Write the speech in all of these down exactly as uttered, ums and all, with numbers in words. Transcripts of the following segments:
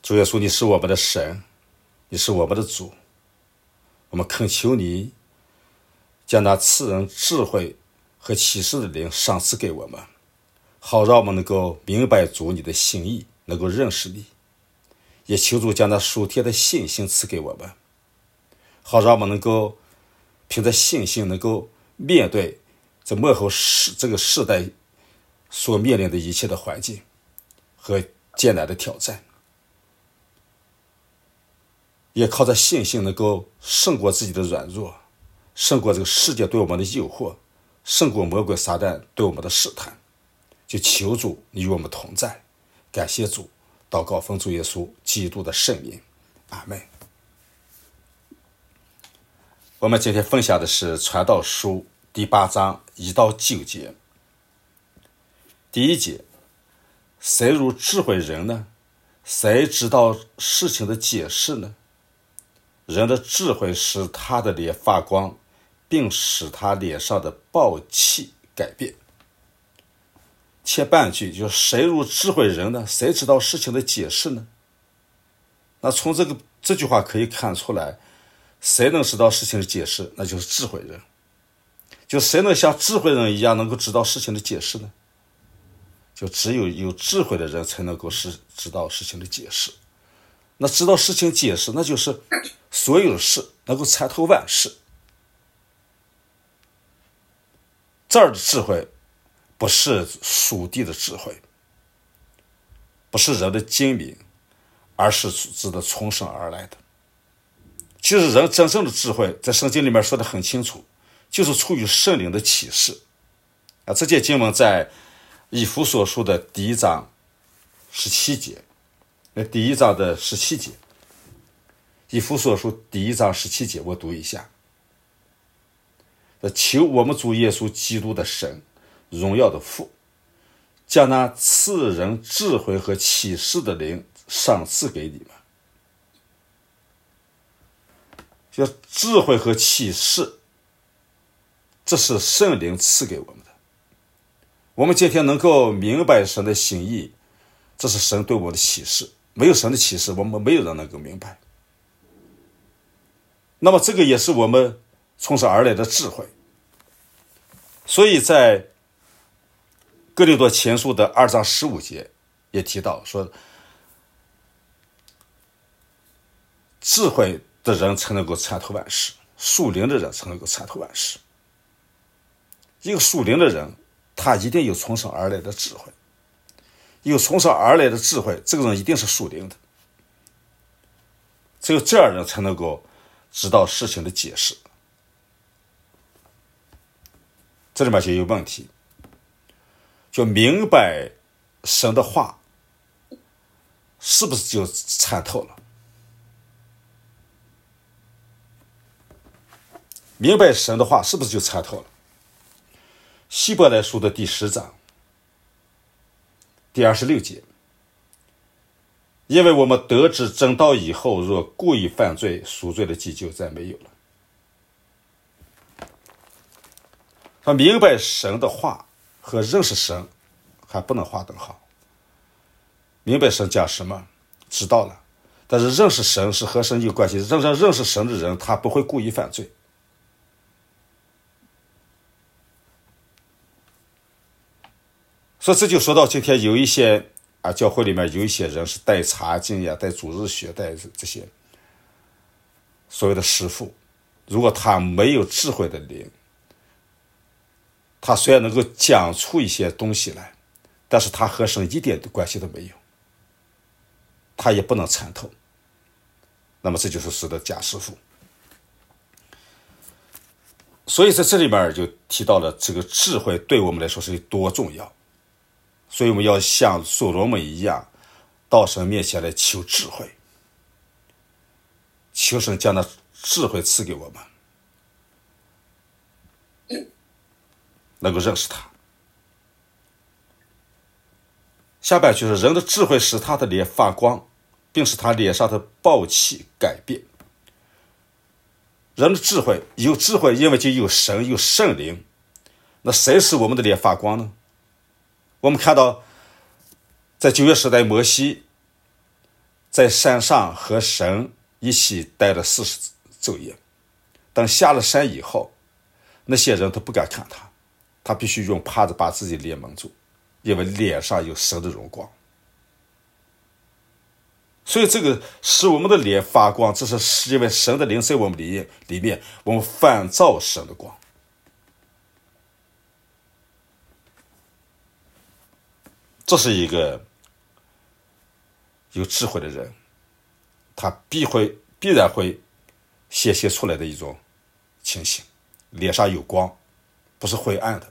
主耶稣，你是我们的神，你是我们的主，我们恳求你将那赐人智慧和启示的灵赏赐给我们，好让我们能够明白主你的心意，能够认识你。也求主将那属天的信心赐给我们，好让我们能够凭着信心能够面对这末后世这个世代所面临的一切的环境和艰难的挑战，也靠着信心能够胜过自己的软弱，胜过这个世界对我们的诱惑，胜过魔鬼撒旦对我们的试探。就求主你与我们同在，感谢主，祷告奉主耶稣基督的圣名，阿们。我们今天分享的是传道书第八章一到九节。第一节，谁如智慧人呢？谁知道事情的解释呢？人的智慧使他的脸发光，并使他脸上的暴气改变。前半句就是谁如智慧人呢？谁知道事情的解释呢？那从这个这句话可以看出来，谁能知道事情的解释，那就是智慧人。就谁能像智慧人一样能够知道事情的解释呢？就只有有智慧的人才能够是知道事情的解释。那知道事情解释，那就是所有的事能够参透万事。这儿的智慧不是属地的智慧，不是人的精明，而是指的从神而来的。其实人真正的智慧在圣经里面说得很清楚，就是出于圣灵的启示啊。这节经文在以弗所书的第一章十七节，那第一章的十七节，以弗所书第一章十七节，我读一下。求我们主耶稣基督的神，荣耀的父，将那赐人智慧和启示的灵赏赐给你们。就智慧和启示，这是圣灵赐给我们的。我们今天能够明白神的心意，这是神对我们的启示。没有神的启示，我们没有人能够明白。那么这个也是我们从神而来的智慧。所以在哥林多前书的二章十五节也提到说，智慧的人才能够参透万事，属灵的人才能够参透万事。一个属灵的人，他一定有从神而来的智慧，有从神而来的智慧，这个人一定是属灵的。只有这样人才能够知道事情的解释。这里面就有问题，就明白神的话是不是就参透了？明白神的话是不是就参透了？希伯来书的第十章第二十六节，因为我们得知真道以后，若故意犯罪，赎罪的祭就再没有了。他明白神的话和认识神还不能划等号。明白神讲什么知道了，但是认识神是和神有关系。真正认识神的人，他不会故意犯罪。所以这就说到今天有一些啊，教会里面有一些人是带查经呀、带主日学、带这些所谓的师傅，如果他没有智慧的灵，他虽然能够讲出一些东西来，但是他和神一点关系都没有，他也不能参透。那么这就是使得假师傅。所以在这里面就提到了这个智慧对我们来说是多重要。所以我们要像所罗门一样，到神面前来求智慧，求神将那智慧赐给我们，能够认识他。下半句是人的智慧使他的脸发光，并使他脸上的暴气改变。人的智慧，有智慧因为就有神有圣灵，那谁使我们的脸发光呢？我们看到在旧约时代摩西在山上和神一起待了四十昼夜。等下了山以后，那些人都不敢看他，他必须用帕子把自己脸蒙住，因为脸上有神的荣光。所以这个使我们的脸发光，这是因为神的灵在我们里面，里面我们反照神的光。这是一个有智慧的人，他必会必然会显现出来的一种情形，脸上有光，不是灰暗的。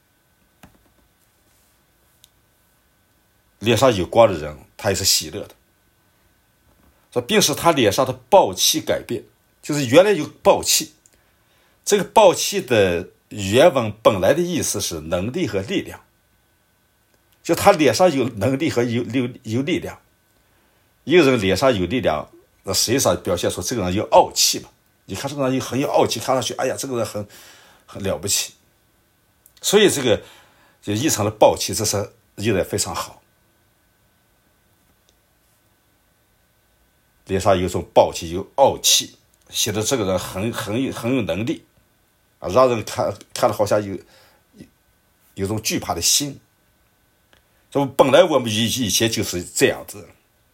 脸上有光的人，他也是喜乐的。说，并使他脸上的暴气改变，就是原来有暴气，这个暴气的原文本来的意思是能力和力量，就他脸上有能力和有有有力量。一个人脸上有力量，那实际上表现出这个人有傲气嘛。你看这个人很有傲气，看上去，哎呀，这个人很很了不起。所以这个就异常的暴气，这是译得非常好。脸上有一种暴气，有傲气，显得这个人很很有很有能力啊，让人看看了好像有有有种惧怕的心。这本来我们以以前就是这样子，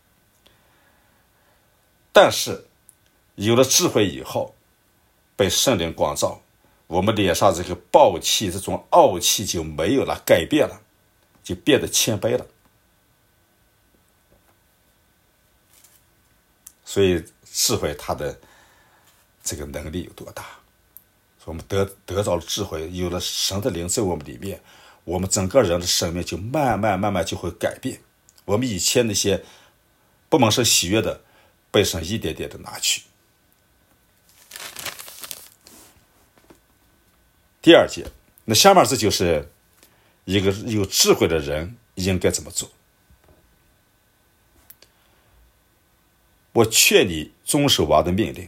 但是有了智慧以后，被圣灵光照，我们脸上这个暴气、这种傲气就没有了，改变了，就变得谦卑了。所以智慧它的这个能力有多大？我们得得到了智慧，有了神的灵在我们里面，我们整个人的生命就慢慢慢慢就会改变。我们以前那些不蒙神喜悦的，被神一点点的拿去。第二节，那下面这就是一个有智慧的人应该怎么做。我劝你遵守王的命令，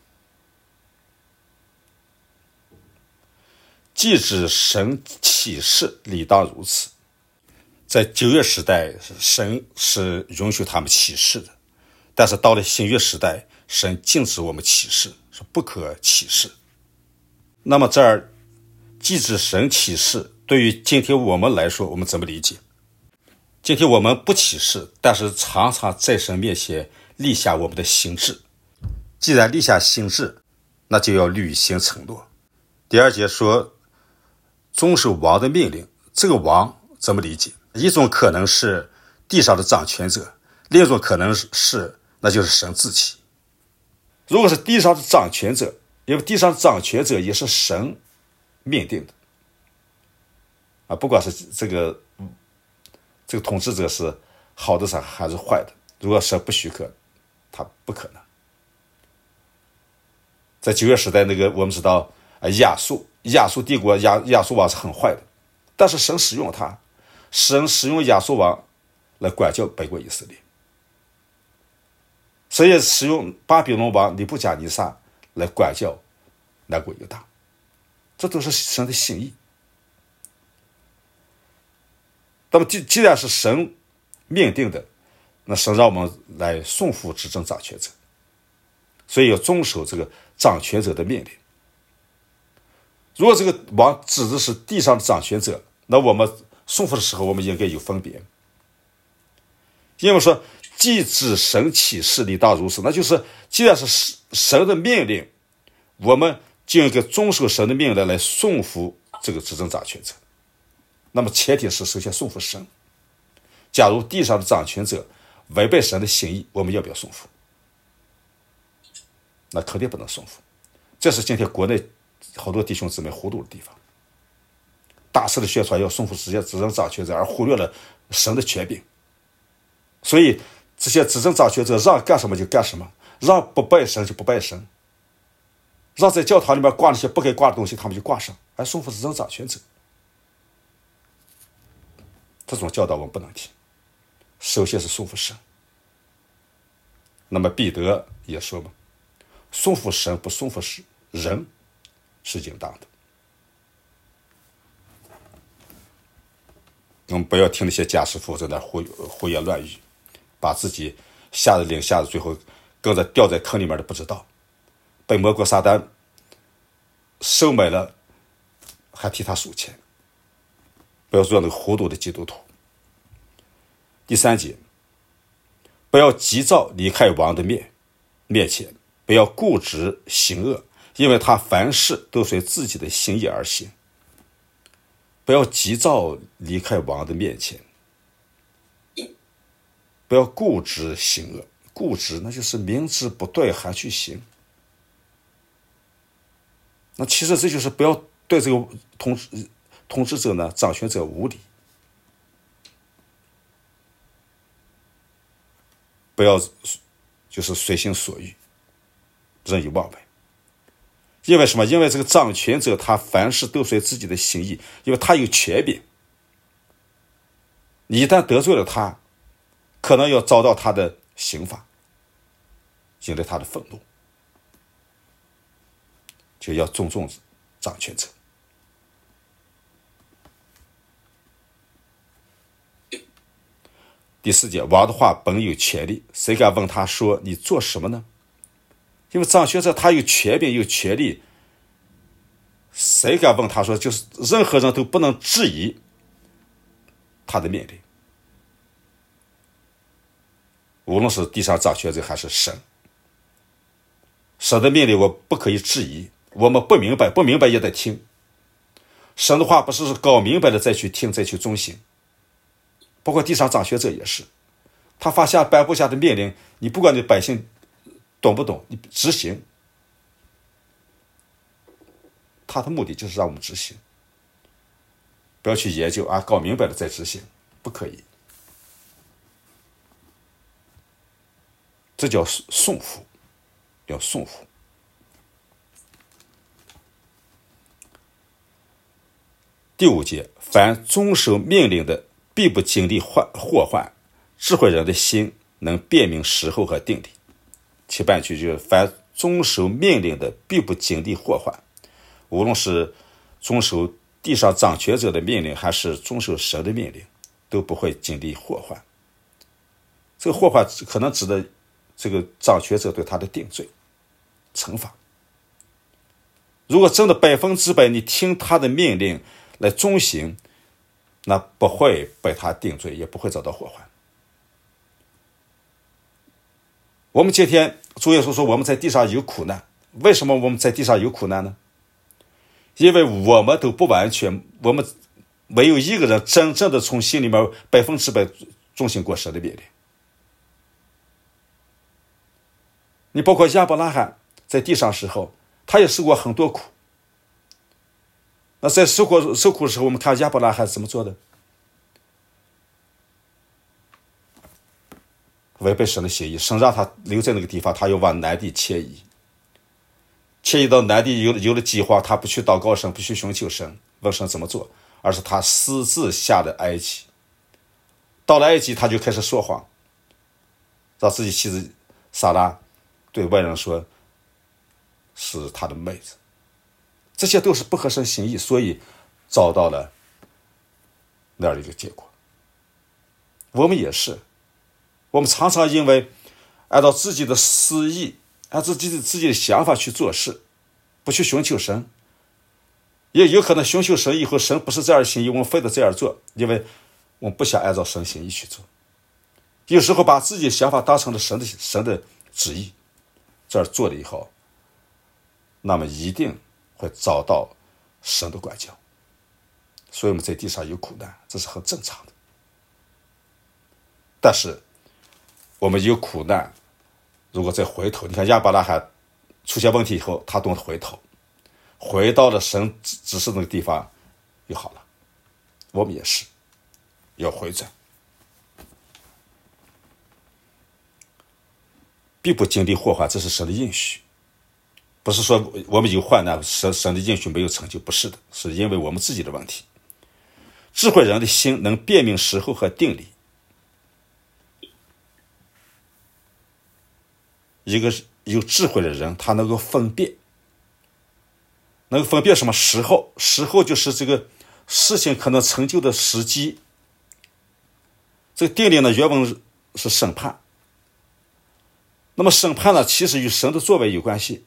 既指神启示，理当如此。在旧约时代，神是允许他们启示的，但是到了新约时代，神禁止我们启示，说不可启示。那么这儿既指神启示，对于今天我们来说，我们怎么理解？今天我们不启示，但是常常在神面前立下我们的心志。既然立下心志，那就要履行承诺。第二节说遵守王的命令，这个王怎么理解？一种可能是地上的掌权者，另一种可能是那就是神自己。如果是地上的掌权者，因为地上的掌权者也是神命定的啊，不管是这个这个统治者是好的还是坏的，如果神不许可，他不可能。在旧约时代，那个我们知道啊，亚述亚述帝国亚亚述王是很坏的，但是神使用他，神使用亚述王来管教北国以色列，神也使用巴比伦王尼布甲尼撒来管教南国犹大，这都是神的心意。那么既既然是神命定的，那神让我们来顺服执政掌权者，所以要遵守这个掌权者的命令。如果这个王指的是地上的掌权者，那我们顺服的时候，我们应该有分别。因为说既指神启示，理当如此，那就是既然是神的命令，我们就应该遵守神的命令来顺服这个执政掌权者。那么前提是首先顺服神。假如地上的掌权者违背神的心意，我们要不要顺服？那肯定不能顺服。这是今天国内好多弟兄姊妹糊涂的地方，大肆的宣传要顺服这些执政掌权者，而忽略了神的权柄。所以这些执政掌权者让干什么就干什么，让不拜神就不拜神，让在教堂里面挂那些不该挂的东西他们就挂上，而顺服执政掌权者。这种教导我们不能听，首先是顺服神。那么彼得也说嘛，顺服神不顺服人是应当的。我们不要听那些假师傅在那胡胡言乱语，把自己下的令下的，最后跟着掉在坑里面的不知道，被魔鬼撒旦收买了，还替他数钱。不要做那个糊涂的基督徒。第三节，不要急躁离开王的面面前，不要固执行恶，因为他凡事都随自己的心意而行。不要急躁离开王的面前，不要固执行恶。固执那就是明知不对还去行。那其实这就是不要对这个统治统治者呢、掌权者无礼，不要就是随心所欲、任意妄为。因为什么？因为这个掌权者他凡事都随自己的心意，因为他有权柄。你一旦得罪了他，可能要遭到他的刑罚，引来他的愤怒，就要尊重掌权者。第四节，王的话本有权利，谁敢问他说你做什么呢？因为掌权者他有权柄有权利，谁敢问他说，就是任何人都不能质疑他的命令，无论是地上掌权者还是神，神的命令我不可以质疑，我们不明白不明白也得听。神的话不是搞明白了再去听再去遵行，包括地上掌权者也是，他发下颁布下的命令，你不管你百姓懂不懂，你执行，他的目的就是让我们执行，不要去研究啊，搞明白了再执行，不可以。这叫顺服，要顺服。第五节，凡遵守命令的，必不经历祸患，智慧人的心能辨明时候和定理。前半句就是凡遵守命令的，必不经历祸患。无论是遵守地上掌权者的命令，还是遵守神的命令，都不会经历祸患。这个祸患可能指的这个掌权者对他的定罪、惩罚。如果真的百分之百你听他的命令来遵行，那不会被他定罪，也不会遭到祸患。我们今天主耶稣说我们在地上有苦难，为什么我们在地上有苦难呢？因为我们都不完全，我们没有一个人真正的从心里面百分之百遵行过神的命令。你包括亚伯拉罕在地上时候，他也受过很多苦。那在受苦受苦的时候，我们看亚伯拉罕怎么做的？违背神的协议，神让他留在那个地方，他又往南地迁移。迁移到南地有有了饥荒，他不去祷告神，不去寻求神，问神怎么做，而是他私自下了埃及。到了埃及，他就开始说谎，让自己妻子撒拉对外人说是他的妹子，这些都是不合神心意，所以遭到了那样一个结果。我们也是，我们常常因为按照自己的私意，按照自己的自己的想法去做事，不去寻求神，也有可能寻求神以后，神不是这样的心意，我们非得这样做，因为我们不想按照神心意去做。有时候把自己的想法当成了神的神的旨意，这样做了以后，那么一定会遭到神的管教。所以我们在地上有苦难，这是很正常的。但是我们有苦难，如果再回头，你看亚伯拉罕出现问题以后，他懂得回头，回到了神指示那个地方就好了。我们也是要回转，必不经历祸患，这是神的应许。不是说我们有患难，神神的应许没有成就，不是的，是因为我们自己的问题。智慧人的心能辨明时候和定理。一个有智慧的人，他能够分辨，能够分辨什么时候？时候就是这个事情可能成就的时机。这个定理呢，原文是审判， 那么审判呢，其实与神的作为有关系，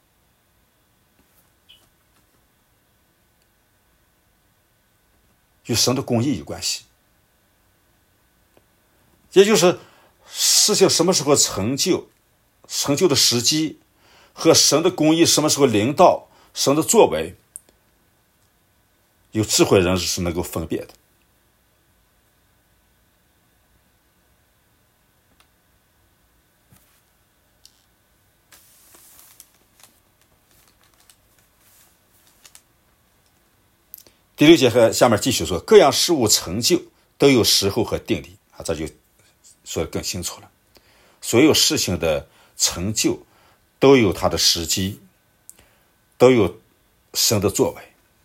与神的公义有关系，也就是事情什么时候成就，成就的时机和神的公义什么时候临到，神的作为，有智慧人是能够分辨的。第六节和下面继续说，各样事物成就都有时候和定例啊，这就说得更清楚了。所有事情的成就都有它的时机，都有神的作为。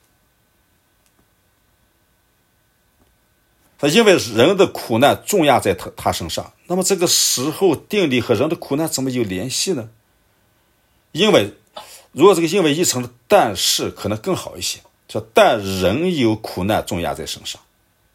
因为人的苦难重压在他他身上，那么这个时候定例和人的苦难怎么有联系呢？因为如果这个因为一成的但是可能更好一些，说但人有苦难重压在身上。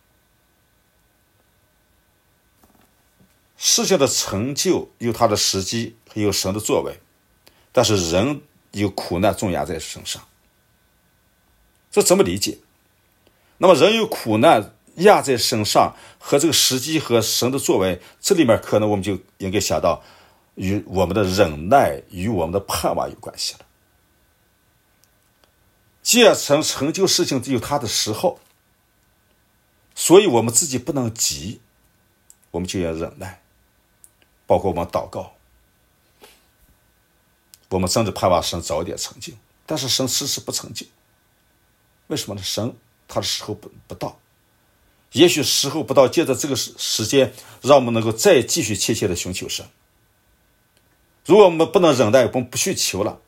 事情的成就有它的时机，有神的作为，但是人有苦难重压在身上，这怎么理解？那么人有苦难压在身上和这个时机和神的作为，这里面可能我们就应该想到与我们的忍耐与我们的盼望有关系了。既然成成就事情有它的时候，所以我们自己不能急，我们就要忍耐，包括我们祷告，我们甚至盼望神早点成就，但是神迟迟不成就，为什么呢？神他的时候不不到，也许时候不到，借着这个时间让我们能够再继续切切的寻求神。如果我们不能忍耐，我们不去求了，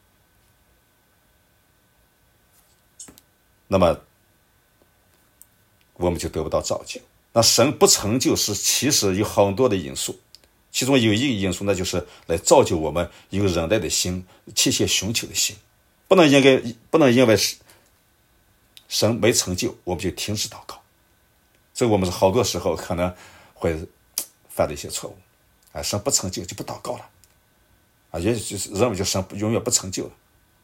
那么我们就得不到造就。那神不成就是其实有很多的因素，其中有一个因素，那就是来造就我们有忍耐的心，切切寻求的心。不能应该不能因为神没成就我们就停止祷告，这个我们好多时候可能会犯的一些错误啊，神不成就就不祷告了啊，也就是认为就神永远不成就了。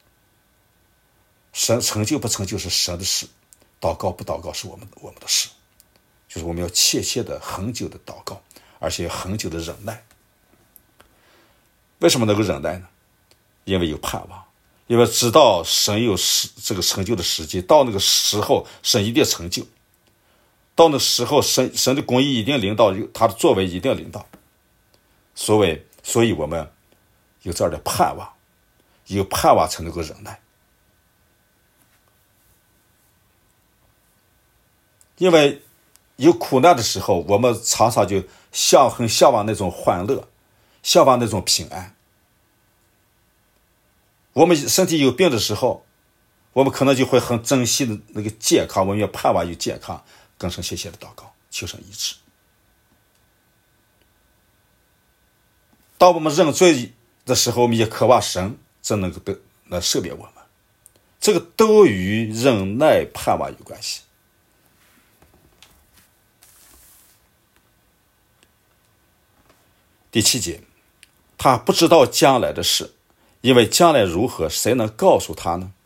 神成就不成就是神的事，祷告不祷告是我们我们的事，就是我们要切切的恒久的祷告，而且恒久的忍耐。为什么能够忍耐呢？因为有盼望，因为知道神有这个成就的时机，到那个时候神一定成就，到那时候神神的公义一定领导，他的作为一定领导。所谓所以我们有这样的盼望，有盼望才能够忍耐。因为有苦难的时候，我们常常就向很向往那种欢乐，向往那种平安。我们身体有病的时候，我们可能就会很珍惜的那个健康，我们也盼望有健康，更深切切的祷告，求神医治。当我们认罪的时候，我们也渴望神真能够得来赦免我们，这个都与忍耐盼望有关系。第七节，他不知道将来的事，因为将来如何，谁能告诉他呢？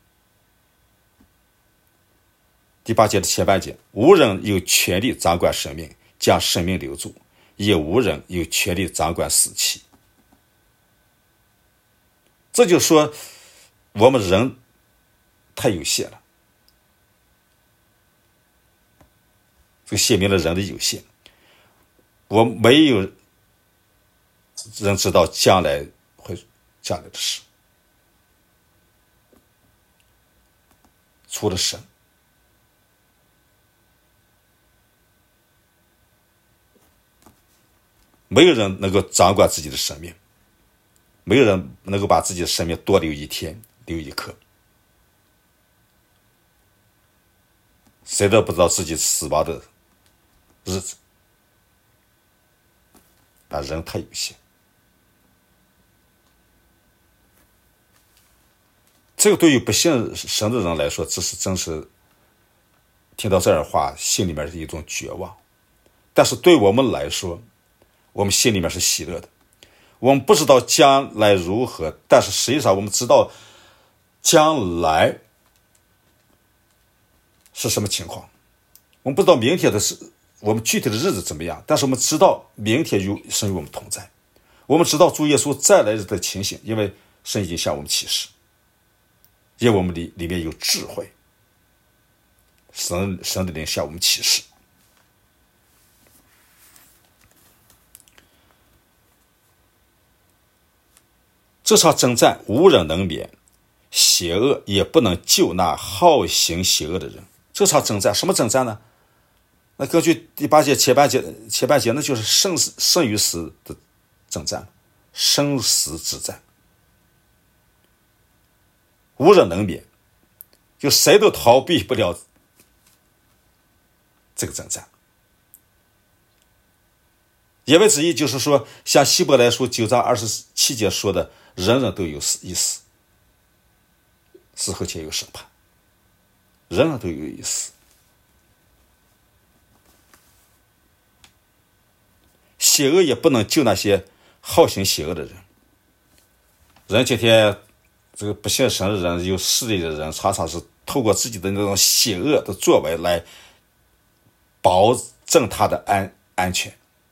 第八节的前半节，无人有权利掌管生命，将生命留住，也无人有权利掌管死期。这就说我们人太有限了，这个写明了人的有限。我没有人知道将来会将来的事，除了神。没有人能够掌管自己的生命，没有人能够把自己的生命多留一天，留一刻。谁都不知道自己死亡的日子，但人太有限。这个对于不信神的人来说，这是真是听到这样的话，心里面是一种绝望。但是对我们来说，我们心里面是喜乐的。 我们不知道将来如何，但是实际上我们知道将来是什么情况。我们不知道明天的是我们具体的日子怎么样，但是我们知道明天与神与我们同在。我们知道主耶稣再来日的情形，因为神已经向我们启示，因为我们里里面有智慧，神神的灵向我们启示。这场征战无人能免，邪恶也不能救那好行邪恶的人。这场征战什么征战呢？那根据第八节前半节前半节，那就是生死生与死的征战，生死之战，无人能免，就谁都逃避不了这个征战。言外之意就是说，像希伯来书九章二十七节说的，人人都有一死，死后且有审判，人人都有一死。邪恶也不能救那些好行邪恶的人。人今天这个不信神的人，有势力的人，常常是透过自己的那种邪恶的作为来保证他的安安全，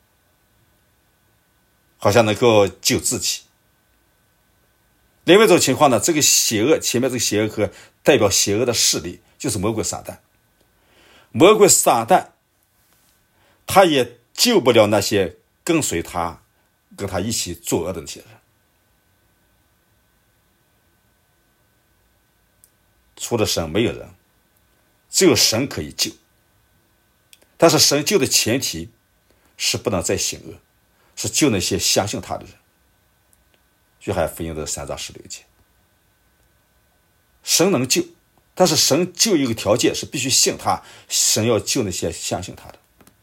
好像能够救自己。另外一种情况呢，这个邪恶前面这个邪恶和代表邪恶的势力就是魔鬼撒旦。魔鬼撒旦他也救不了那些跟随他跟他一起作恶的那些人。除了神没有人，只有神可以救。但是神救的前提是不能再行恶，是救那些相信他的人。约翰福音的三章十六节，神能救，但是神救一个条件是必须信他，神要救那些相信他的。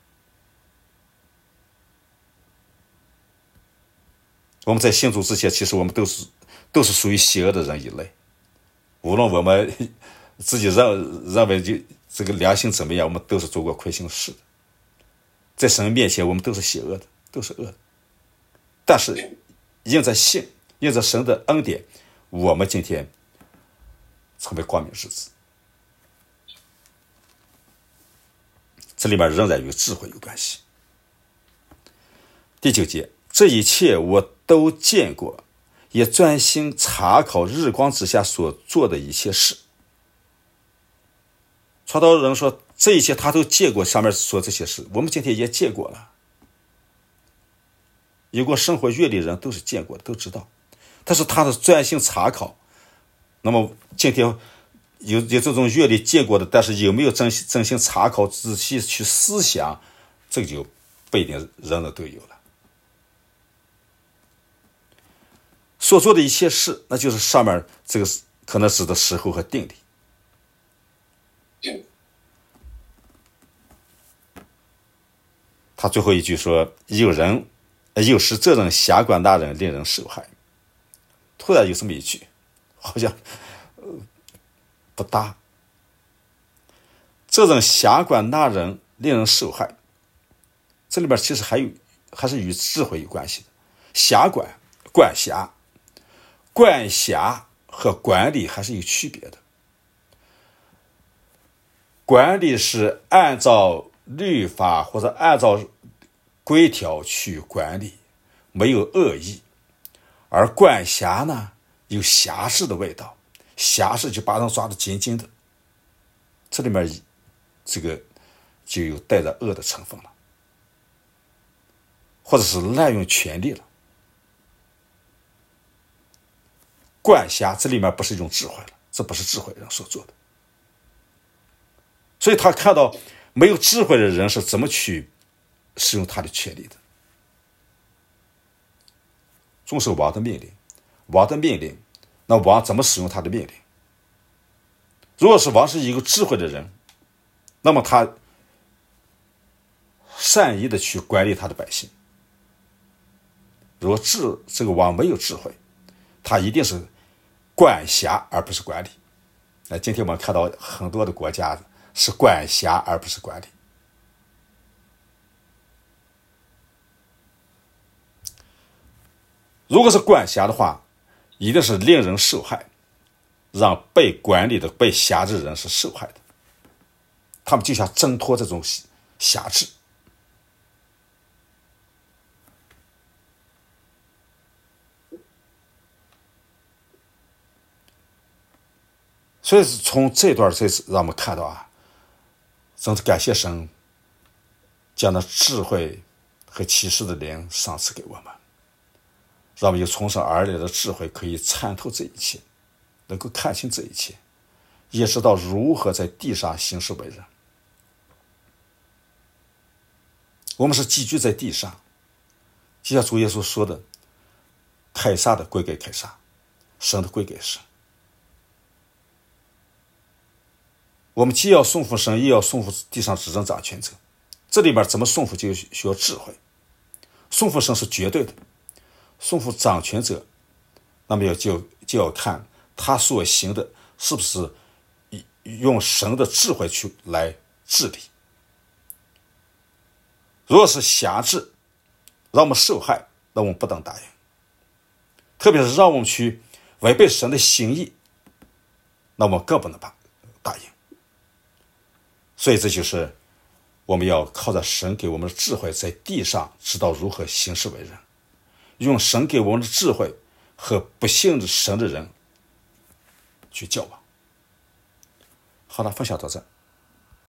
我们在信主之前，其实我们都是都是属于邪恶的人一类，无论我们自己认认为就这个良心怎么样，我们都是做过亏心事的，在神面前我们都是邪恶的，都是恶的。但是因着信，因着神的恩典，我们今天成为光明之子。这里面仍然与智慧有关系。第九节，这一切我都见过，也专心查考日光之下所做的一切事。传道人说这一切他都见过，上面说这些事我们今天也见过了，有过生活阅历人都是见过的，都知道。但是他是专心查考，那么今天有有这种阅历见过的，但是有没有真心真心查考仔细去思想，这个就不一定人人都有了。所做的一切事，那就是上面这个可能指的时候和定理。他最后一句说，有人有时这人辖管那人，令人受害。突然有这么一句，好像、呃、不搭。这人辖管那人，令人受害，这里边其实还有还是与智慧有关系的。辖管、管辖、管辖和管理还是有区别的。管理是按照律法或者按照规条去管理，没有恶意。而管辖呢，有辖制的味道，辖制就把人抓得紧紧的，这里面这个就有带着恶的成分了，或者是滥用权力了。管辖这里面不是一种智慧了，这不是智慧人所做的。所以他看到没有智慧的人是怎么去使用他的权利的。遵守王的命令，王的命令，那王怎么使用他的命令？如果是王是一个智慧的人，那么他善意的去管理他的百姓。如果智这个王没有智慧，他一定是管辖而不是管理。那今天我们看到很多的国家是管辖而不是管理。 如果是管辖的话，一定是令人受害，让被管理的、被辖制的人是受害的。他们就想挣脱这种辖制。所以从这段这次让我们看到啊，真是感谢神将那智慧和启示的灵赏赐给我们，让我们有从生而来的智慧，可以参透这一切，能够看清这一切，也知道如何在地上行事为人。我们是寄居在地上，就像主耶稣说的，凯撒的归给凯撒，神的归给神。我们既要顺服神，也要顺服地上执政掌权者。这里面怎么顺服就需要智慧。顺服神是绝对的，顺服掌权者，那么要就就要看他所行的是不是用神的智慧去来治理。如果是辖制，让我们受害，那我们不能答应。特别是让我们去违背神的心意，那我们更不能答应。所以这就是我们要靠着神给我们的智慧，在地上知道如何行事为人，用神给我们的智慧和不信神的人去交往。好了，分享到这。